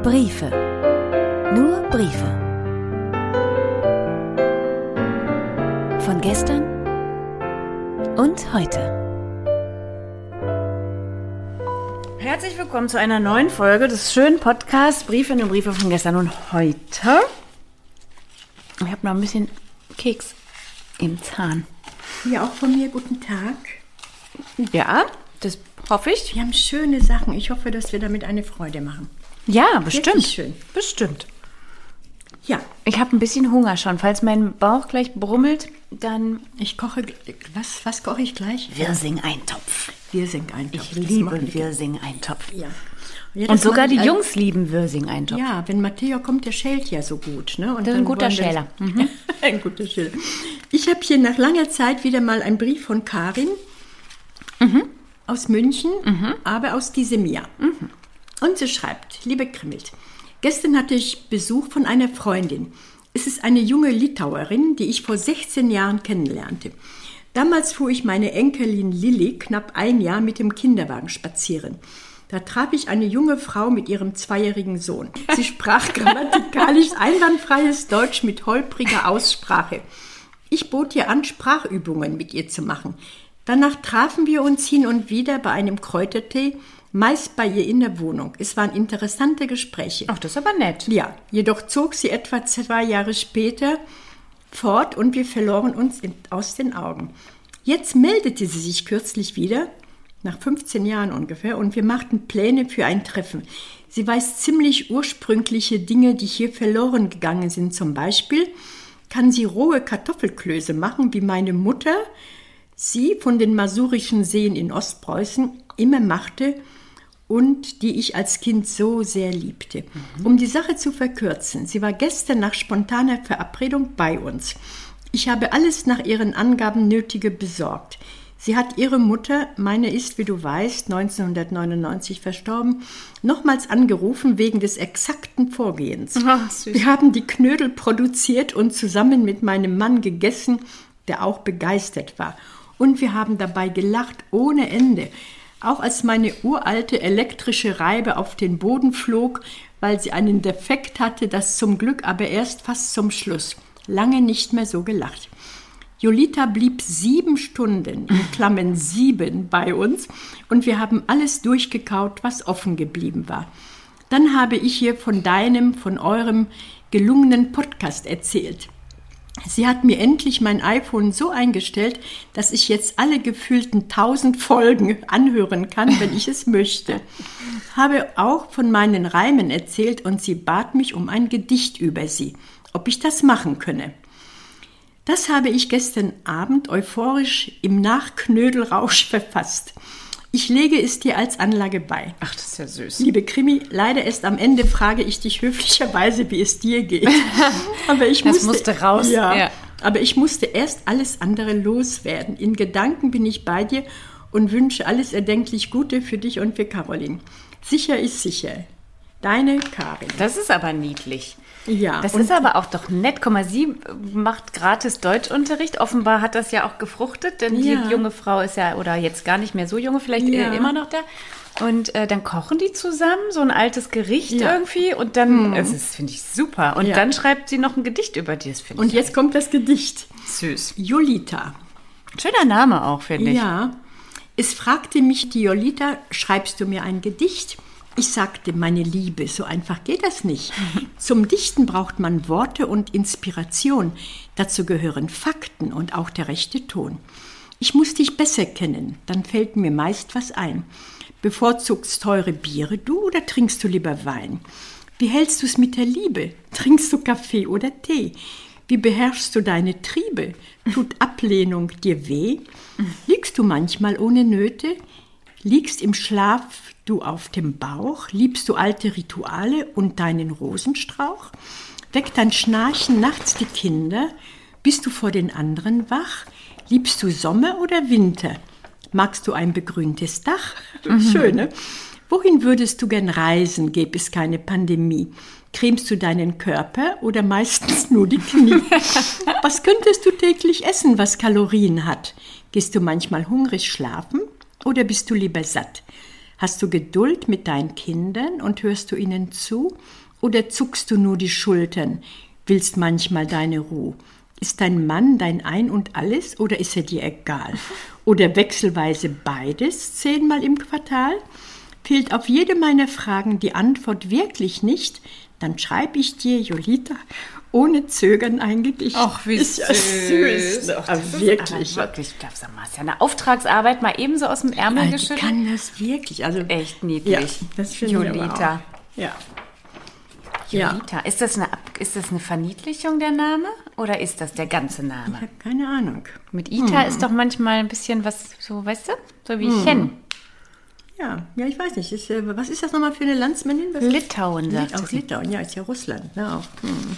Briefe. Nur Briefe. Von gestern und heute. Herzlich willkommen zu einer neuen Folge des schönen Podcasts Briefe, nur Briefe von gestern und heute. Ich habe noch ein bisschen Keks im Zahn. Ja, auch von mir guten Tag. Ja, das hoffe ich. Wir haben schöne Sachen. Ich hoffe, dass wir damit eine Freude machen. Ja, bestimmt. Wirklich schön. Bestimmt. Ja. Ich habe ein bisschen Hunger schon. Falls mein Bauch gleich brummelt, dann... Ich koche... Was koche ich gleich? Wirsing-Eintopf. Wirsing-Eintopf. Ich liebe Wirsing-Eintopf. Ja. Und sogar die Jungs lieben Wirsing-Eintopf. Ja, wenn Matteo kommt, der schält ja so gut. Ne? Und das ist ein guter Schäler. Ein guter Schäler. Ich habe hier nach langer Zeit wieder mal einen Brief von Karin aus München, aber aus diesem Jahr. Und sie schreibt: Liebe Krimmelt, gestern hatte ich Besuch von einer Freundin. Es ist eine junge Litauerin, die ich vor 16 Jahren kennenlernte. Damals fuhr ich meine Enkelin Lilly knapp ein Jahr mit dem Kinderwagen spazieren. Da traf ich eine junge Frau mit ihrem 2-jährigen Sohn. Sie sprach grammatikalisch einwandfreies Deutsch mit holpriger Aussprache. Ich bot ihr an, Sprachübungen mit ihr zu machen. Danach trafen wir uns hin und wieder bei einem Kräutertee, meist bei ihr in der Wohnung. Es waren interessante Gespräche. Ach, das ist aber nett. Ja, jedoch zog sie etwa 2 Jahre später fort und wir verloren uns aus den Augen. Jetzt meldete sie sich kürzlich wieder, nach 15 Jahren ungefähr, und wir machten Pläne für ein Treffen. Sie weiß ziemlich ursprüngliche Dinge, die hier verloren gegangen sind. Zum Beispiel kann sie rohe Kartoffelklöße machen, wie meine Mutter sie von den Masurischen Seen in Ostpreußen immer machte und die ich als Kind so sehr liebte. Um die Sache zu verkürzen, sie war gestern nach spontaner Verabredung bei uns. Ich habe alles nach ihren Angaben Nötige besorgt. Sie hat ihre Mutter, meine ist, wie du weißt, 1999 verstorben, nochmals angerufen wegen des exakten Vorgehens. Ach, süß. Wir haben die Knödel produziert und zusammen mit meinem Mann gegessen, der auch begeistert war. Und wir haben dabei gelacht ohne Ende. Auch als meine uralte elektrische Reibe auf den Boden flog, weil sie einen Defekt hatte, das zum Glück aber erst fast zum Schluss. Lange nicht mehr so gelacht. Jolita blieb 7 Stunden, in Klammern 7, bei uns und wir haben alles durchgekaut, was offen geblieben war. Dann habe ich ihr von eurem gelungenen Podcast erzählt. Sie hat mir endlich mein iPhone so eingestellt, dass ich jetzt alle gefühlten 1000 Folgen anhören kann, wenn ich es möchte. Habe auch von meinen Reimen erzählt und sie bat mich um ein Gedicht über sie, ob ich das machen könne. Das habe ich gestern Abend euphorisch im Nachknödelrausch verfasst. Ich lege es dir als Anlage bei. Ach, das ist ja süß. Liebe Krimi, leider erst am Ende frage ich dich höflicherweise, wie es dir geht. Aber das musste raus. Ja, aber ich musste erst alles andere loswerden. In Gedanken bin ich bei dir und wünsche alles erdenklich Gute für dich und für Caroline. Sicher ist sicher. Deine Karin. Das ist aber niedlich. Ja. Das ist aber auch doch nett. Guck mal, sie macht gratis Deutschunterricht. Offenbar hat das ja auch gefruchtet, denn die junge Frau ist ja, oder jetzt gar nicht mehr so junge, vielleicht immer noch da. Und dann kochen die zusammen, so ein altes Gericht irgendwie. Und dann, das finde ich super. Und dann schreibt sie noch ein Gedicht über die. Das finde ich. Und jetzt kommt das Gedicht. Süß. Jolita. Schöner Name auch, finde ich. Ja. Es fragte mich die Jolita, schreibst du mir ein Gedicht? Ich sagte, meine Liebe, so einfach geht das nicht. Zum Dichten braucht man Worte und Inspiration. Dazu gehören Fakten und auch der rechte Ton. Ich muss dich besser kennen, dann fällt mir meist was ein. Bevorzugst teure Biere du oder trinkst du lieber Wein? Wie hältst du es mit der Liebe? Trinkst du Kaffee oder Tee? Wie beherrschst du deine Triebe? Tut Ablehnung dir weh? Liegst du manchmal ohne Nöte? Liegst im Schlaf du auf dem Bauch? Liebst du alte Rituale und deinen Rosenstrauch? Weckt dein Schnarchen nachts die Kinder? Bist du vor den anderen wach? Liebst du Sommer oder Winter? Magst du ein begrüntes Dach? Schön, ne? Wohin würdest du gern reisen, gäbe es keine Pandemie? Cremst du deinen Körper oder meistens nur die Knie? Was könntest du täglich essen, was Kalorien hat? Gehst du manchmal hungrig schlafen oder bist du lieber satt? Hast du Geduld mit deinen Kindern und hörst du ihnen zu? Oder zuckst du nur die Schultern, willst manchmal deine Ruhe? Ist dein Mann dein Ein und Alles oder ist er dir egal? Oder wechselweise beides 10-mal im Quartal? Fehlt auf jede meiner Fragen die Antwort wirklich nicht, dann schreibe ich dir, Jolita, ohne Zögern ein Gedicht. Ach, wie ist ja süß. Doch, wirklich. Ich glaube, sag mal, ist ja eine Auftragsarbeit mal ebenso aus dem Ärmel Ich geschüttelt. kann das wirklich. Also, Echt niedlich. ja, das finde ich aber Jolita. auch. Ja. Jolita. Ist das eine Verniedlichung, der Name? Oder ist das der ganze Ich Name? habe keine Ahnung. Mit Ita ist doch manchmal ein bisschen was, so, weißt du? So wie Chen. Ja, ich weiß nicht. Was ist das nochmal für eine Landsmännin? Litauen, sagt Aus sie. Litauen, ja, ist ja Russland. Ne, auch.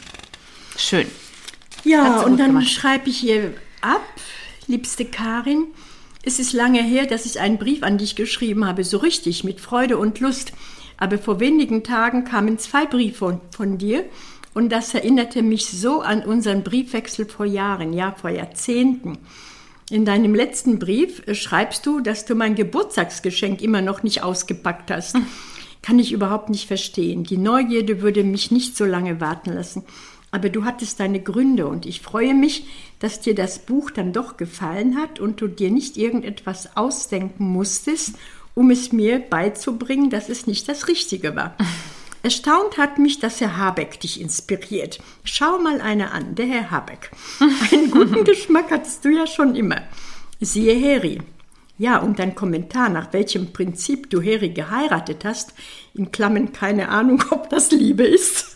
Schön. Ja, Hat sie und gut dann gemacht. schreibe ich ihr ab, liebste Karin, es ist lange her, dass ich einen Brief an dich geschrieben habe, so richtig, mit Freude und Lust. Aber vor wenigen Tagen kamen 2 Briefe von dir und das erinnerte mich so an unseren Briefwechsel vor Jahren, ja, vor Jahrzehnten. In deinem letzten Brief schreibst du, dass du mein Geburtstagsgeschenk immer noch nicht ausgepackt hast. Kann ich überhaupt nicht verstehen. Die Neugierde würde mich nicht so lange warten lassen. Aber du hattest deine Gründe und ich freue mich, dass dir das Buch dann doch gefallen hat und du dir nicht irgendetwas ausdenken musstest, um es mir beizubringen, dass es nicht das Richtige war. Erstaunt hat mich, dass Herr Habeck dich inspiriert. Schau mal einer an, der Herr Habeck. Einen guten Geschmack hattest du ja schon immer. Siehe Heri. Ja, und dein Kommentar, nach welchem Prinzip du Heri geheiratet hast, in Klammern keine Ahnung, ob das Liebe ist,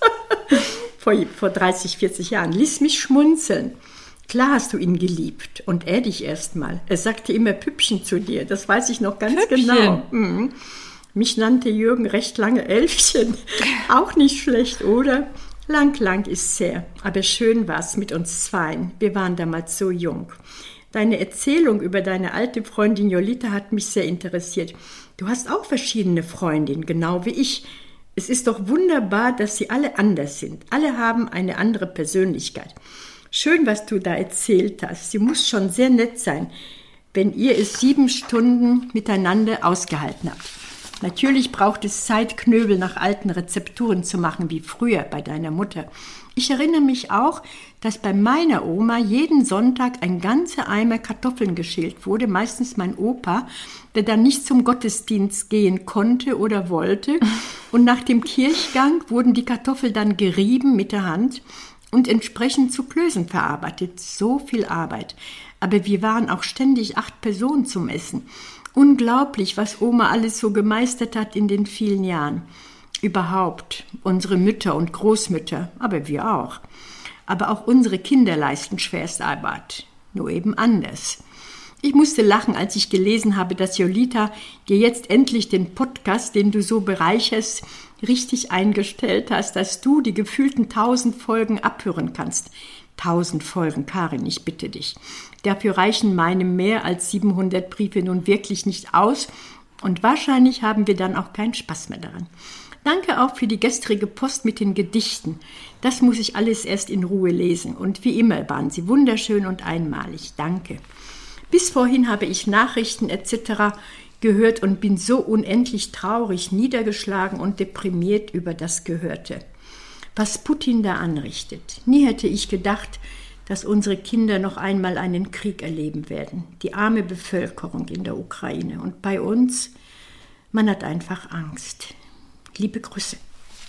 vor 30, 40 Jahren, ließ mich schmunzeln. Klar hast du ihn geliebt und er dich erstmal. Er sagte immer Püppchen zu dir, das weiß ich noch ganz Püppchen. genau. Mhm. Mich nannte Jürgen recht lange Elfchen. Auch nicht schlecht, oder? Lang ist's her. Aber schön war's mit uns zweien. Wir waren damals so jung. Deine Erzählung über deine alte Freundin Jolita hat mich sehr interessiert. Du hast auch verschiedene Freundinnen, genau wie ich. Es ist doch wunderbar, dass sie alle anders sind. Alle haben eine andere Persönlichkeit. Schön, was du da erzählt hast. Sie muss schon sehr nett sein, wenn ihr es 7 Stunden miteinander ausgehalten habt. Natürlich braucht es Zeit, Knöbel nach alten Rezepturen zu machen, wie früher bei deiner Mutter. Ich erinnere mich auch, dass bei meiner Oma jeden Sonntag ein ganzer Eimer Kartoffeln geschält wurde, meistens mein Opa, der dann nicht zum Gottesdienst gehen konnte oder wollte. Und nach dem Kirchgang wurden die Kartoffeln dann gerieben mit der Hand und entsprechend zu Klößen verarbeitet. So viel Arbeit. Aber wir waren auch ständig 8 Personen zum Essen. Unglaublich, was Oma alles so gemeistert hat in den vielen Jahren. Überhaupt, unsere Mütter und Großmütter, aber wir auch. Aber auch unsere Kinder leisten Schwerstarbeit, nur eben anders. Ich musste lachen, als ich gelesen habe, dass Jolita dir jetzt endlich den Podcast, den du so bereicherst, richtig eingestellt hast, dass du die gefühlten 1000 Folgen abhören kannst. 1000 Folgen, Karin, ich bitte dich. Dafür reichen meine mehr als 700 Briefe nun wirklich nicht aus und wahrscheinlich haben wir dann auch keinen Spaß mehr daran. Danke auch für die gestrige Post mit den Gedichten. Das muss ich alles erst in Ruhe lesen und wie immer waren sie wunderschön und einmalig. Danke. Bis vorhin habe ich Nachrichten etc. gehört und bin so unendlich traurig, niedergeschlagen und deprimiert über das Gehörte. Was Putin da anrichtet. Nie hätte ich gedacht, dass unsere Kinder noch einmal einen Krieg erleben werden. Die arme Bevölkerung in der Ukraine. Und bei uns, man hat einfach Angst. Liebe Grüße.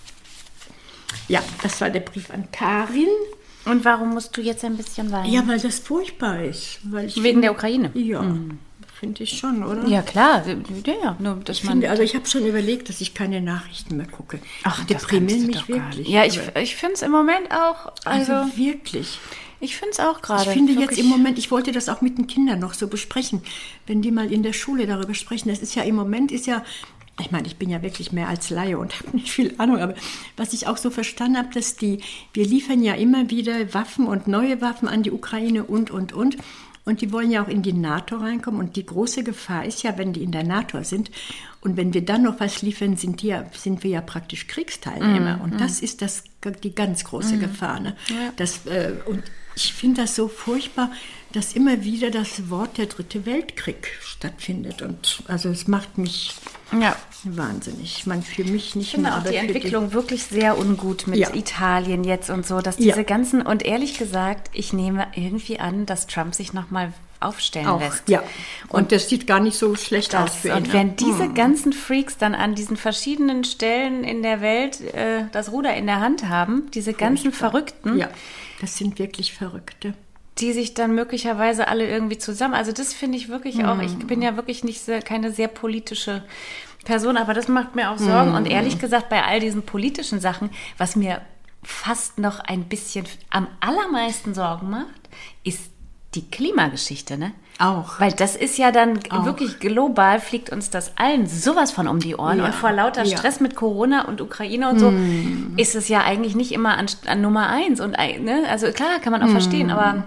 Ja, das war der Brief an Karin. Und warum musst du jetzt ein bisschen weinen? Ja, weil das furchtbar ist. Weil ich Wegen der Ukraine? Ja, finde ich schon, oder? Ja, klar. Ja, nur, dass Ich habe schon überlegt, dass ich keine Nachrichten mehr gucke. Ach, die deprimieren mich doch gar wirklich. nicht. Ja, ich finde es im Moment auch. Also wirklich. Ich finde es auch gerade. Ich finde jetzt im Moment, ich wollte das auch mit den Kindern noch so besprechen, wenn die mal in der Schule darüber sprechen. Das ist ja im Moment, ich meine, ich bin ja wirklich mehr als Laie und habe nicht viel Ahnung, aber was ich auch so verstanden habe, dass wir liefern ja immer wieder Waffen und neue Waffen an die Ukraine und. Und die wollen ja auch in die NATO reinkommen. Und die große Gefahr ist ja, wenn die in der NATO sind und wenn wir dann noch was liefern, sind wir ja praktisch Kriegsteilnehmer. Und das ist die ganz große Gefahr. Ne? Ja. Und ich finde das so furchtbar, dass immer wieder das Wort der Dritte Weltkrieg stattfindet. Und also es macht mich wahnsinnig. Man für mich nicht Ich finde mehr, auch aber die für Entwicklung wirklich sehr ungut mit Italien jetzt und so, dass diese ganzen, und ehrlich gesagt, ich nehme irgendwie an, dass Trump sich nochmal aufstellen lässt. Ja, und das sieht gar nicht so schlecht aus für ihn. Und wenn diese ganzen Freaks dann an diesen verschiedenen Stellen in der Welt das Ruder in der Hand haben, diese ganzen Verrückten, das sind wirklich Verrückte. die sich dann möglicherweise alle irgendwie zusammen, also das finde ich wirklich auch, ich bin ja wirklich keine sehr politische Person, aber das macht mir auch Sorgen. Und ehrlich gesagt, bei all diesen politischen Sachen, was mir fast noch ein bisschen am allermeisten Sorgen macht, ist die Klimageschichte, ne? Auch. Weil das ist ja dann wirklich global, fliegt uns das allen sowas von um die Ohren. Und vor lauter Stress mit Corona und Ukraine und so ist es ja eigentlich nicht immer an Nummer 1. Und, ne? Also klar, kann man auch verstehen, aber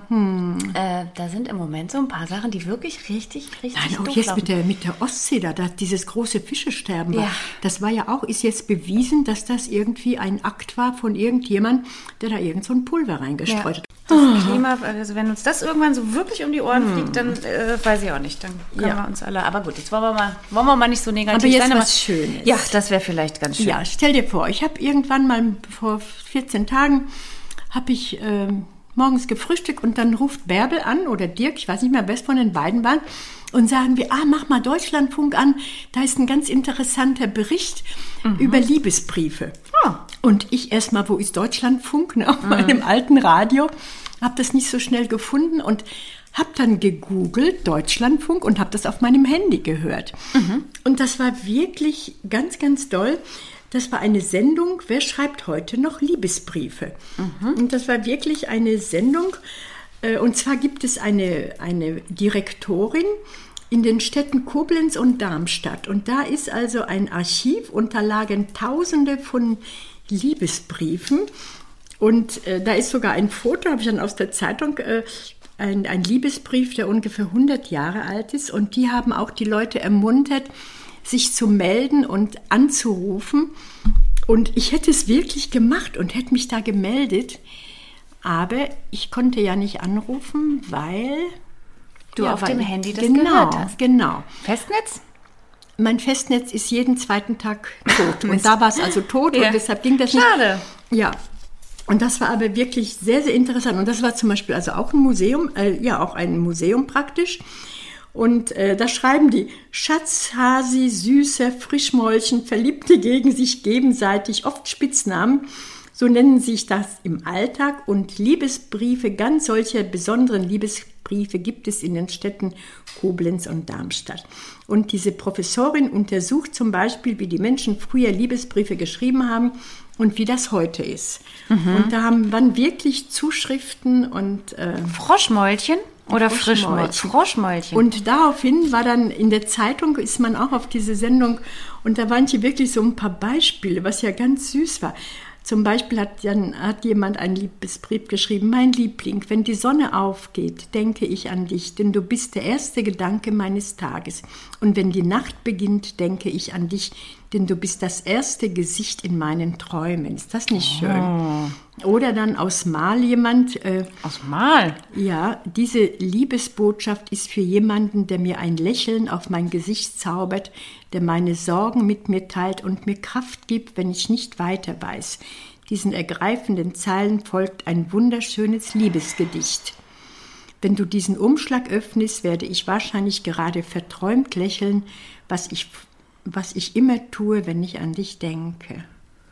da sind im Moment so ein paar Sachen, die wirklich richtig auch doof jetzt laufen. mit der Ostsee, da dieses große Fischesterben war. Ja. Das war ja auch, ist jetzt bewiesen, dass das irgendwie ein Akt war von irgendjemand, der da irgend so ein Pulver reingestreut hat. Das Klima, also wenn uns das irgendwann so wirklich um die Ohren fliegt, dann weiß ich auch nicht. Dann können wir uns alle. Aber gut, jetzt wollen wir mal nicht so negativ Aber jetzt sein. was Schönes. Ja, das wäre vielleicht ganz schön. Ja, stell dir vor, ich habe irgendwann mal vor 14 Tagen habe ich morgens gefrühstückt und dann ruft Bärbel an oder Dirk, ich weiß nicht mehr, wer es von den beiden war, und sagen wir, mach mal Deutschlandfunk an, da ist ein ganz interessanter Bericht über Liebesbriefe. Und ich erstmal, wo ist Deutschlandfunk, ne, auf meinem alten Radio, habe das nicht so schnell gefunden und habe dann gegoogelt, Deutschlandfunk, und habe das auf meinem Handy gehört. Und das war wirklich ganz, ganz doll. Das war eine Sendung, wer schreibt heute noch Liebesbriefe? Und das war wirklich eine Sendung, und zwar gibt es eine Direktorin in den Städten Koblenz und Darmstadt. Und da ist also ein Archiv, und da lagen Tausende von Liebesbriefen. Und da ist sogar ein Foto, habe ich dann aus der Zeitung, ein Liebesbrief, der ungefähr 100 Jahre alt ist. Und die haben auch die Leute ermuntert, sich zu melden und anzurufen. Und ich hätte es wirklich gemacht und hätte mich da gemeldet. Aber ich konnte ja nicht anrufen, weil du auf dem Handy das gehört hast. Genau. Festnetz? Mein Festnetz ist jeden zweiten Tag tot. Und da war es also tot und deshalb ging das nicht. Schade. Ja. Und das war aber wirklich sehr, sehr interessant. Und das war zum Beispiel also auch ein Museum, auch ein Museum praktisch. Und da schreiben die: Schatz, Hasi, Süßer, Frischmäulchen, Verliebte gegen sich gegenseitig, oft Spitznamen. So nennen sich das im Alltag. Und Liebesbriefe, ganz solche besonderen Liebesbriefe gibt es in den Städten Koblenz und Darmstadt. Und diese Professorin untersucht zum Beispiel, wie die Menschen früher Liebesbriefe geschrieben haben und wie das heute ist. Und da waren wirklich Zuschriften und Froschmäulchen oder Frischmäulchen? Froschmäulchen. Und daraufhin war dann in der Zeitung, ist man auch auf diese Sendung, und da waren hier wirklich so ein paar Beispiele, was ja ganz süß war. Zum Beispiel hat jemand einen Liebesbrief geschrieben: Mein Liebling, wenn die Sonne aufgeht, denke ich an dich, denn du bist der erste Gedanke meines Tages. Und wenn die Nacht beginnt, denke ich an dich, denn du bist das erste Gesicht in meinen Träumen. Ist das nicht schön? Oder dann aus Mal jemand. Aus Mal? Ja, diese Liebesbotschaft ist für jemanden, der mir ein Lächeln auf mein Gesicht zaubert, der meine Sorgen mit mir teilt und mir Kraft gibt, wenn ich nicht weiter weiß. Diesen ergreifenden Zeilen folgt ein wunderschönes Liebesgedicht. Wenn du diesen Umschlag öffnest, werde ich wahrscheinlich gerade verträumt lächeln, was ich immer tue, wenn ich an dich denke.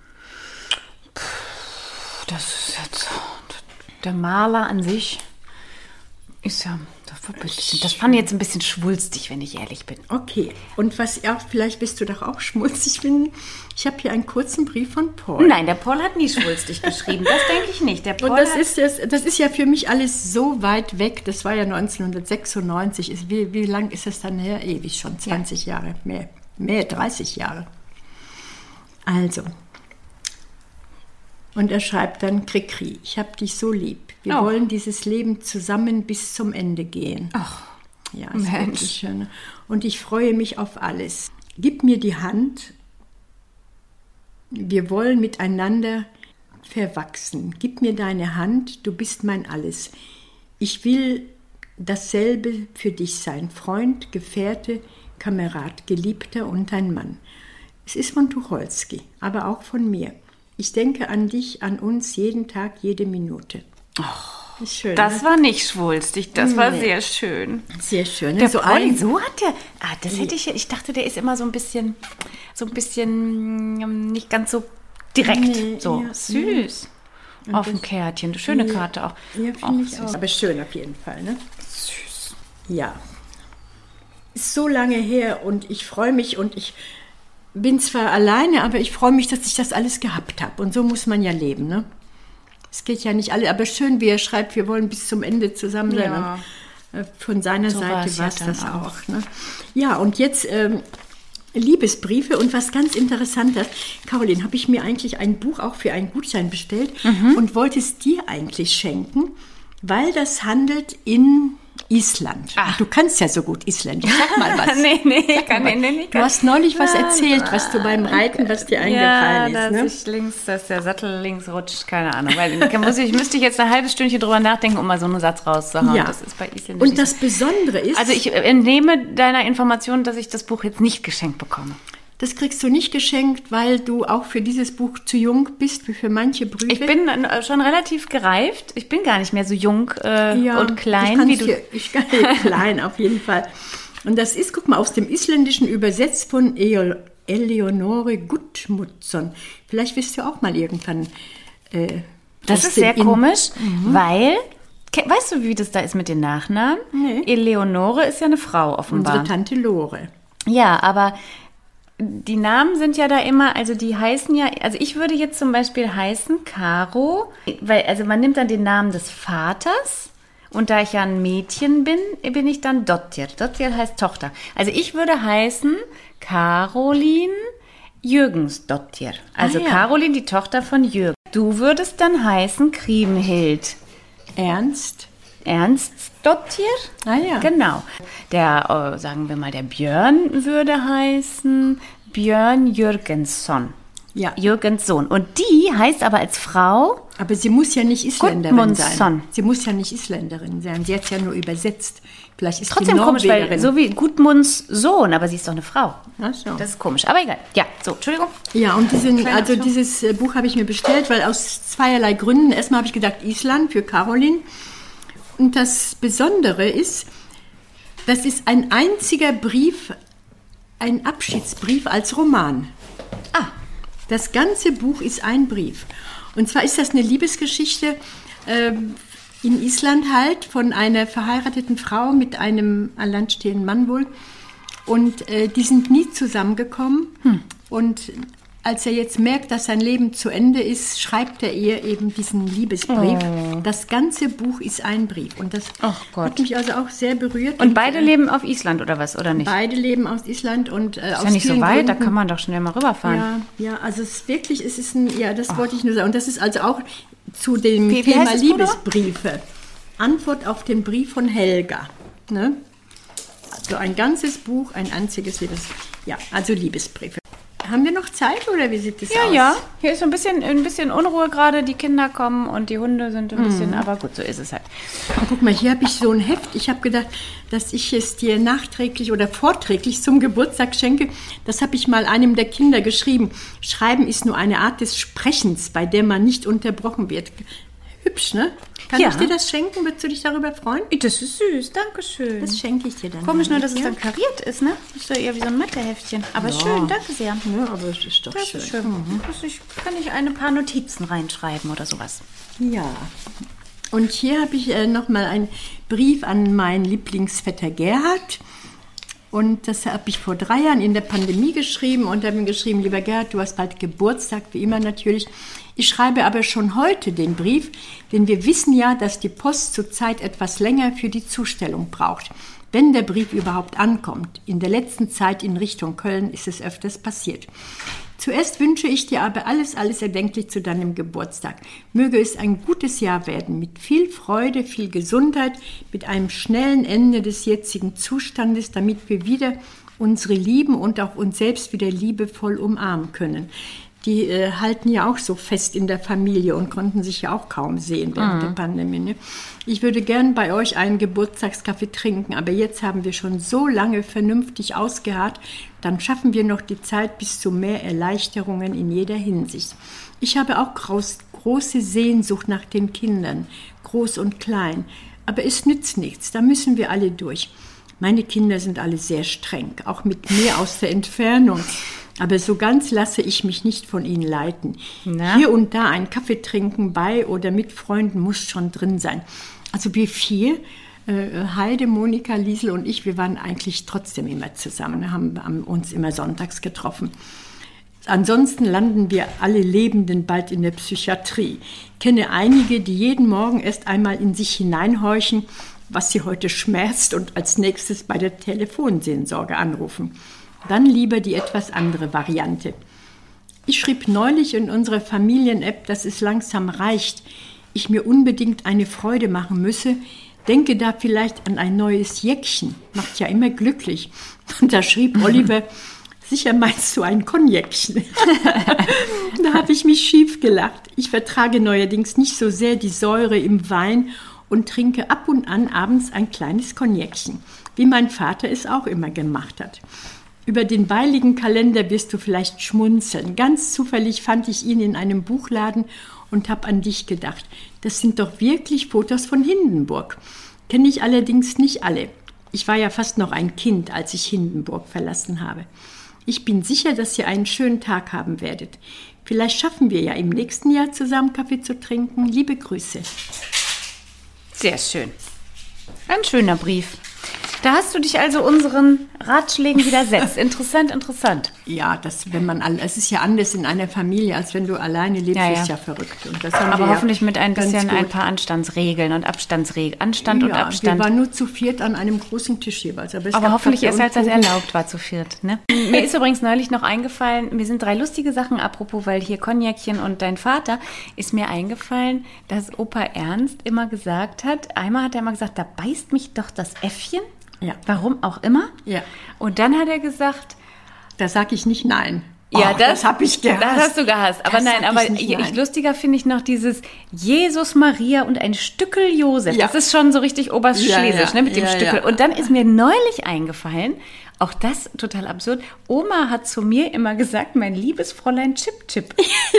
Das ist jetzt, der Maler an sich ist ja, das fand ich jetzt ein bisschen schwulstig, wenn ich ehrlich bin. Okay, und was auch, vielleicht bist du doch auch schmutzig finden, ich habe hier einen kurzen Brief von Paul. Nein, der Paul hat nie schwulstig geschrieben, das denke ich nicht. Der Paul und das ist ja für mich alles so weit weg, das war ja 1996, wie lang ist das dann her? Ewig schon, 20 Jahre, mehr 30 Jahre. Also, und er schreibt dann: Krikri, ich hab dich so lieb. Wir wollen dieses Leben zusammen bis zum Ende gehen. Ach, ja, ist wirklich schön. Und ich freue mich auf alles. Gib mir die Hand. Wir wollen miteinander verwachsen. Gib mir deine Hand, du bist mein Alles. Ich will dasselbe für dich sein, Freund, Gefährte, Kamerad, Geliebter und dein Mann. Es ist von Tucholsky, aber auch von mir. Ich denke an dich, an uns jeden Tag, jede Minute. Oh, ist schön, das ne? war nicht schwulstig, das war sehr schön. Sehr schön. Ne? Der So Pauli, ein, so hat der, das hätte ich dachte, der ist immer so ein bisschen nicht ganz so direkt, so ja, süß. Auf dem Kärtchen, eine schöne Karte auch. Ja, finde ich auch. Aber schön auf jeden Fall, ne? Süß. Ja. Ist so lange her und ich freue mich und ich bin zwar alleine, aber ich freue mich, dass ich das alles gehabt habe. Und so muss man ja leben, ne? Es geht ja nicht alle, aber schön, wie er schreibt, wir wollen bis zum Ende zusammen sein. Ja. Und von seiner So Seite war es ja das auch. Ne? Ja, und jetzt Liebesbriefe und was ganz Interessantes. Caroline, habe ich mir eigentlich ein Buch auch für einen Gutschein bestellt und wollte es dir eigentlich schenken, weil das handelt in Island. Du kannst ja so gut Isländisch. Sag mal was. nee, kann ich nicht. Du hast neulich was erzählt, was du beim Reiten, was dir eingefallen ist. Ne? Dass der Sattel links rutscht, keine Ahnung. Weil müsste ich jetzt ein halbes Stündchen drüber nachdenken, um mal so einen Satz rauszuhauen. Ja. Das ist bei Isländisch. Und das Besondere ist... Also ich entnehme deiner Information, dass ich das Buch jetzt nicht geschenkt bekomme. Das kriegst du nicht geschenkt, weil du auch für dieses Buch zu jung bist, wie für manche Briefe. Ich bin schon relativ gereift. Ich bin gar nicht mehr so jung und klein wie du. Ich kann klein, auf jeden Fall. Und das ist, guck mal, aus dem Isländischen übersetzt von Eleonore Gudmundsson. Vielleicht wirst du auch mal irgendwann... das ist sehr komisch, weil... Weißt du, wie das da ist mit den Nachnamen? Nee. Eleonore ist ja eine Frau offenbar. Unsere Tante Lore. Ja, aber... Die Namen sind ja da immer, also die heißen ja, also ich würde jetzt zum Beispiel heißen Caro, weil, also man nimmt dann den Namen des Vaters und da ich ja ein Mädchen bin, bin ich dann Dottir. Dottir heißt Tochter. Also ich würde heißen Caroline Jürgensdottir. Also Caroline, die Tochter von Jürgen. Du würdest dann heißen Kriemhild. Ernstdottir? Ah ja. Genau. Der, sagen wir mal, der Björn würde heißen Björn Jürgensson. Ja. Jürgensson. Und die heißt aber als Frau... Aber sie muss ja nicht Isländerin Gudmundsson. sein. Sie muss ja nicht Isländerin sein. Sie hat es ja nur übersetzt. Vielleicht ist Trotzdem die komisch, Norwegerin. weil so wie Gudmunds Sohn, aber sie ist doch eine Frau. Ach so. Das ist komisch. Aber egal. Ja, so, Entschuldigung. Ja, und dieses Buch habe ich mir bestellt, weil aus zweierlei Gründen. Erstmal habe ich gedacht, Island für Caroline. Und das Besondere ist, das ist ein einziger Brief, ein Abschiedsbrief als Roman. Das ganze Buch ist ein Brief. Und zwar ist das eine Liebesgeschichte in Island halt von einer verheirateten Frau mit einem an Land stehenden Mann wohl. Und die sind nie zusammengekommen. Und als er jetzt merkt, dass sein Leben zu Ende ist, schreibt er ihr eben diesen Liebesbrief. Das ganze Buch ist ein Brief. Und das hat mich also auch sehr berührt. Und beide leben auf Island oder was, oder nicht? Beide leben aus Island und ist ja nicht so weit, da kann man doch schnell mal rüberfahren. Ja, also es ist wirklich, das wollte ich nur sagen. Und das ist also auch zu dem Wie Thema heißt das Buch noch? Liebesbriefe. Antwort auf den Brief von Helga. Ne? Also ein ganzes Buch, ein einziges also Liebesbriefe. Haben wir noch Zeit oder wie sieht das aus? Ja, hier ist ein bisschen Unruhe gerade. Die Kinder kommen und die Hunde sind ein bisschen, aber gut, so ist es halt. Oh, guck mal, hier habe ich so ein Heft. Ich habe gedacht, dass ich es dir nachträglich oder vorträglich zum Geburtstag schenke. Das habe ich mal einem der Kinder geschrieben. Schreiben ist nur eine Art des Sprechens, bei der man nicht unterbrochen wird. Hübsch, ne? Kann ich dir das schenken? Würdest du dich darüber freuen? Das ist süß, danke schön. Das schenke ich dir dann. Komisch nur, dass es dann kariert ist, ne? Das ist doch eher wie so ein Matheheftchen. Aber schön, danke sehr. Ja, aber es ist doch Das schön. ist schön. Kann ich ein paar Notizen reinschreiben oder sowas. Ja. Und hier habe ich nochmal einen Brief an meinen Lieblingsvetter Gerhard. Und das habe ich vor 3 Jahren in der Pandemie geschrieben und habe ihm geschrieben, lieber Gerhard, du hast bald Geburtstag, wie immer natürlich. Ich schreibe aber schon heute den Brief, denn wir wissen ja, dass die Post zurzeit etwas länger für die Zustellung braucht, wenn der Brief überhaupt ankommt. In der letzten Zeit in Richtung Köln ist es öfters passiert. Zuerst wünsche ich dir aber alles erdenklich zu deinem Geburtstag. Möge es ein gutes Jahr werden, mit viel Freude, viel Gesundheit, mit einem schnellen Ende des jetzigen Zustandes, damit wir wieder unsere Lieben und auch uns selbst wieder liebevoll umarmen können. die halten ja auch so fest in der Familie und konnten sich ja auch kaum sehen während der Pandemie. Ne? Ich würde gern bei euch einen Geburtstagskaffee trinken, aber jetzt haben wir schon so lange vernünftig ausgeharrt, dann schaffen wir noch die Zeit bis zu mehr Erleichterungen in jeder Hinsicht. Ich habe auch große Sehnsucht nach den Kindern, groß und klein, aber es nützt nichts, da müssen wir alle durch. Meine Kinder sind alle sehr streng, auch mit mir aus der Entfernung. Aber so ganz lasse ich mich nicht von ihnen leiten. Na? Hier und da ein Kaffee trinken bei oder mit Freunden muss schon drin sein. Also wir 4, Heide, Monika, Liesel und ich, wir waren eigentlich trotzdem immer zusammen, haben uns immer sonntags getroffen. Ansonsten landen wir alle Lebenden bald in der Psychiatrie. Ich kenne einige, die jeden Morgen erst einmal in sich hineinhorchen, was sie heute schmerzt und als nächstes bei der Telefonseelsorge anrufen. Dann lieber die etwas andere Variante. Ich schrieb neulich in unserer Familien-App, dass es langsam reicht, ich mir unbedingt eine Freude machen müsse, denke da vielleicht an ein neues Jäckchen, macht ja immer glücklich. Und da schrieb Oliver, sicher meinst du ein Cognacchen. Da habe ich mich schief gelacht. Ich vertrage neuerdings nicht so sehr die Säure im Wein und trinke ab und an abends ein kleines Cognacchen, wie mein Vater es auch immer gemacht hat. Über den beiligen Kalender wirst du vielleicht schmunzeln. Ganz zufällig fand ich ihn in einem Buchladen und habe an dich gedacht. Das sind doch wirklich Fotos von Hindenburg. Kenne ich allerdings nicht alle. Ich war ja fast noch ein Kind, als ich Hindenburg verlassen habe. Ich bin sicher, dass ihr einen schönen Tag haben werdet. Vielleicht schaffen wir ja im nächsten Jahr zusammen Kaffee zu trinken. Liebe Grüße. Sehr schön. Ein schöner Brief. Da hast du dich also unseren Ratschlägen widersetzt. Interessant, interessant. Ja, es ist ja anders in einer Familie, als wenn du alleine lebst, ist ja verrückt. Und das haben aber wir hoffentlich mit ein paar Anstandsregeln und Abstandsregeln. Anstand und Abstand. Wir waren nur zu 4 an einem großen Tisch jeweils. Aber hoffentlich erst, als das erlaubt war, zu 4. Ne? Mir ist übrigens neulich noch eingefallen, mir sind 3 lustige Sachen, apropos, weil hier Cognacchen und dein Vater, ist mir eingefallen, dass Opa Ernst immer gesagt hat, einmal hat er immer gesagt, da beißt mich doch das Äffchen. Ja. Warum auch immer. Ja. Und dann hat er gesagt, da sage ich nicht nein. Ja, das habe ich gehasst. Das hast du gehasst. Aber nein, lustiger finde ich noch dieses Jesus, Maria und ein Stückel Josef. Ja. Das ist schon so richtig oberschlesisch, ne, mit dem Stückel. Ja. Und dann ist mir neulich eingefallen, auch das total absurd, Oma hat zu mir immer gesagt, mein liebes Fräulein Chip Chip.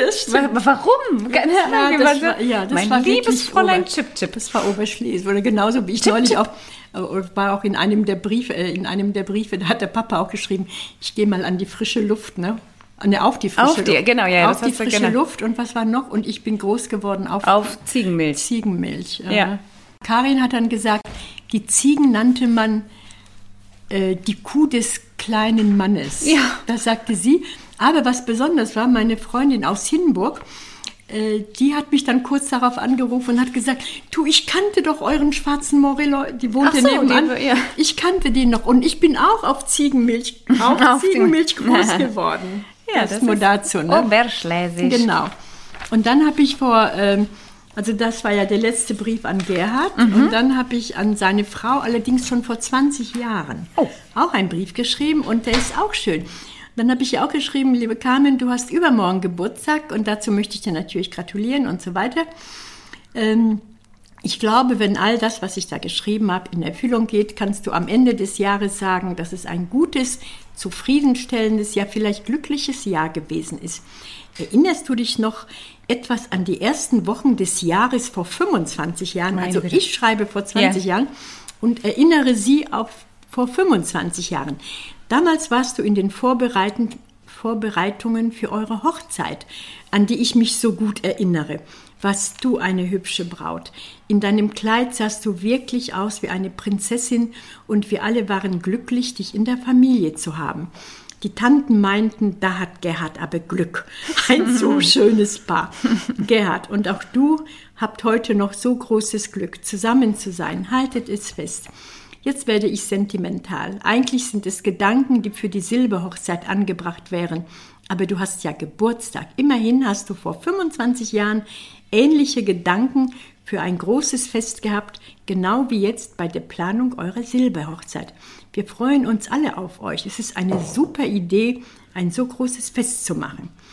Warum? Keine Ahnung. Mein liebes Fräulein Chip Chip. Das war Oberschlesisch. Oder genauso wie ich Chip, neulich Chip. War auch in einem der Briefe, da hat der Papa auch geschrieben, ich gehe mal an die frische Luft, ne? Auf die frische Luft. Genau, ja. Auf die frische Luft und was war noch? Und ich bin groß geworden auf Ziegenmilch. Ziegenmilch. Ja. Karin hat dann gesagt, die Ziegen nannte man die Kuh des kleinen Mannes. Ja. Das sagte sie. Aber was besonders war, meine Freundin aus Hindenburg, die hat mich dann kurz darauf angerufen und hat gesagt, ich kannte doch euren schwarzen Morello, die wohnte nebenan. Ich kannte den noch und ich bin auch auf Ziegenmilch groß geworden. Ja, das ist dazu, ne? Oberschlesisch. Genau. Und dann habe ich also das war ja der letzte Brief an Gerhard und dann habe ich an seine Frau, allerdings schon vor 20 Jahren, auch einen Brief geschrieben und der ist auch schön. Dann habe ich ihr auch geschrieben, liebe Carmen, du hast übermorgen Geburtstag und dazu möchte ich dir natürlich gratulieren und so weiter. Ich glaube, wenn all das, was ich da geschrieben habe, in Erfüllung geht, kannst du am Ende des Jahres sagen, dass es ein gutes, zufriedenstellendes, ja vielleicht glückliches Jahr gewesen ist. Erinnerst du dich noch etwas an die ersten Wochen des Jahres vor 25 Jahren? Ich schreibe vor 20 Jahren und erinnere sie auf vor 25 Jahren. Damals warst du in den Vorbereitungen für eure Hochzeit, an die ich mich so gut erinnere. Warst du eine hübsche Braut. In deinem Kleid sahst du wirklich aus wie eine Prinzessin und wir alle waren glücklich, dich in der Familie zu haben. Die Tanten meinten, da hat Gerhard aber Glück. Ein so schönes Paar. Gerhard und auch du habt heute noch so großes Glück, zusammen zu sein. Haltet es fest. Jetzt werde ich sentimental. Eigentlich sind es Gedanken, die für die Silberhochzeit angebracht wären. Aber du hast ja Geburtstag. Immerhin hast du vor 25 Jahren ähnliche Gedanken für ein großes Fest gehabt, genau wie jetzt bei der Planung eurer Silberhochzeit. Wir freuen uns alle auf euch. Es ist eine super Idee, ein so großes Fest zu machen.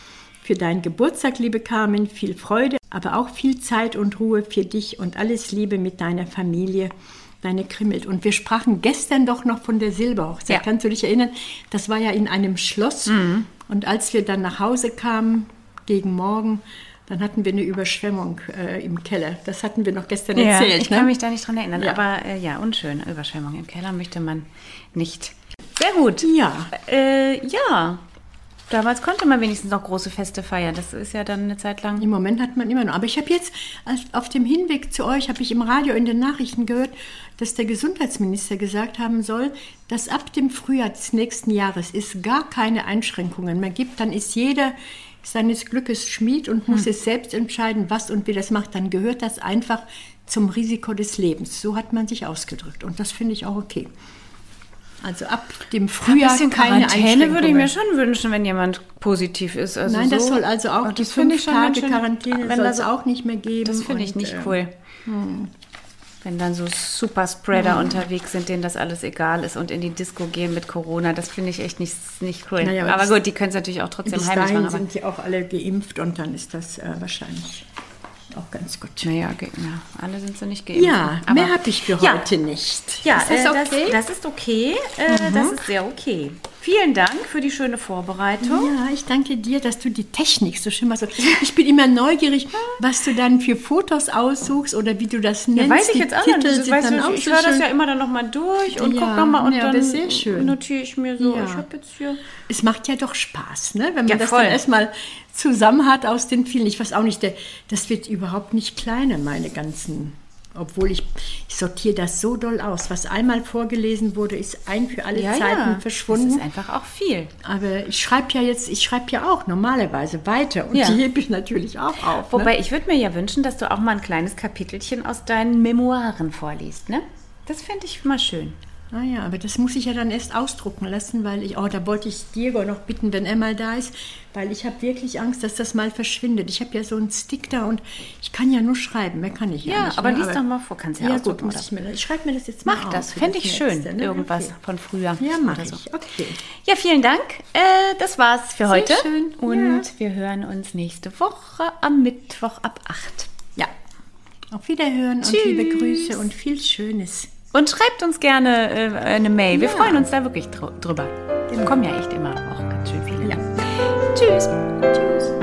für deinen Geburtstag, liebe Carmen, viel Freude, aber auch viel Zeit und Ruhe für dich und alles Liebe mit deiner Familie, deine Krimmelt. Und wir sprachen gestern doch noch von der Silberhochzeit. Ja. Kannst du dich erinnern? Das war ja in einem Schloss. Und als wir dann nach Hause kamen, gegen Morgen, dann hatten wir eine Überschwemmung im Keller. Das hatten wir noch gestern erzählt. Ich kann mich da nicht dran erinnern. Ja. Aber unschön. Überschwemmung im Keller möchte man nicht. Sehr gut. Ja. Ja. Damals konnte man wenigstens noch große Feste feiern. Das ist ja dann eine Zeit lang. Im Moment hat man immer noch. Aber ich habe jetzt, auf dem Hinweg zu euch, habe ich im Radio in den Nachrichten gehört, dass der Gesundheitsminister gesagt haben soll, dass ab dem Frühjahr des nächsten Jahres es gar keine Einschränkungen mehr gibt. Dann ist jeder seines Glückes Schmied und muss es selbst entscheiden, was und wie das macht. Dann gehört das einfach zum Risiko des Lebens. So hat man sich ausgedrückt. Und das finde ich auch okay. Also ab dem Frühjahr ein bisschen keine Quarantäne würde ich mir schon wünschen, wenn jemand positiv ist. Also nein, das soll also auch die 5 Tage schön, Quarantäne soll es auch nicht mehr geben. Das finde ich nicht cool. Wenn dann so Superspreader unterwegs sind, denen das alles egal ist und in die Disco gehen mit Corona, das finde ich echt nicht cool. Naja, aber gut, die können es natürlich auch trotzdem heimlich machen. Bis dahin sind die auch alle geimpft und dann ist das wahrscheinlich auch ganz gut. Naja, alle sind so nicht geimpft. Ja, aber mehr habe ich für heute nicht. Ja, ist das okay? Das ist okay. Das ist sehr okay. Vielen Dank für die schöne Vorbereitung. Ja, ich danke dir, dass du die Technik so schön machst. Ich bin immer neugierig, was du dann für Fotos aussuchst oder wie du das nennst. Ja, weiß ich jetzt auch noch nicht. Ich höre das ja immer dann nochmal durch und gucke nochmal und dann sehr schön. Notiere ich mir so. Ja. Ich habe jetzt hier... Es macht ja doch Spaß, ne? Wenn man das dann erstmal zusammen hat aus den vielen. Ich weiß auch nicht, das wird überhaupt nicht kleiner, meine ganzen... Obwohl ich sortiere das so doll aus. Was einmal vorgelesen wurde, ist ein für alle Zeiten verschwunden. Das ist einfach auch viel. Aber ich schreibe ja auch normalerweise weiter. Und die hebe ich natürlich auch auf. Wobei, ich würde mir ja wünschen, dass du auch mal ein kleines Kapitelchen aus deinen Memoiren vorliest, ne? Das fände ich mal schön. Ah ja, aber das muss ich ja dann erst ausdrucken lassen, weil da wollte ich Diego noch bitten, wenn er mal da ist, weil ich habe wirklich Angst, dass das mal verschwindet. Ich habe ja so einen Stick da und ich kann ja nur schreiben, mehr kann ich ja nicht. Aber lies doch mal vor, kannst ja ausdrucken. Ich schreibe mir das jetzt mal auf. Mach das, fände ich schön, ne? Irgendwas von früher. Ja, mache ich, okay. Ja, vielen Dank, das war's für heute. Sehr schön. Und wir hören uns nächste Woche am Mittwoch ab 8. Ja, auf Wiederhören. Tschüss. Und liebe Grüße und viel Schönes. Und schreibt uns gerne eine Mail. Wir freuen uns da wirklich drüber. Genau. Kommen ja echt immer auch ganz schön viele. Ja. Tschüss. Tschüss.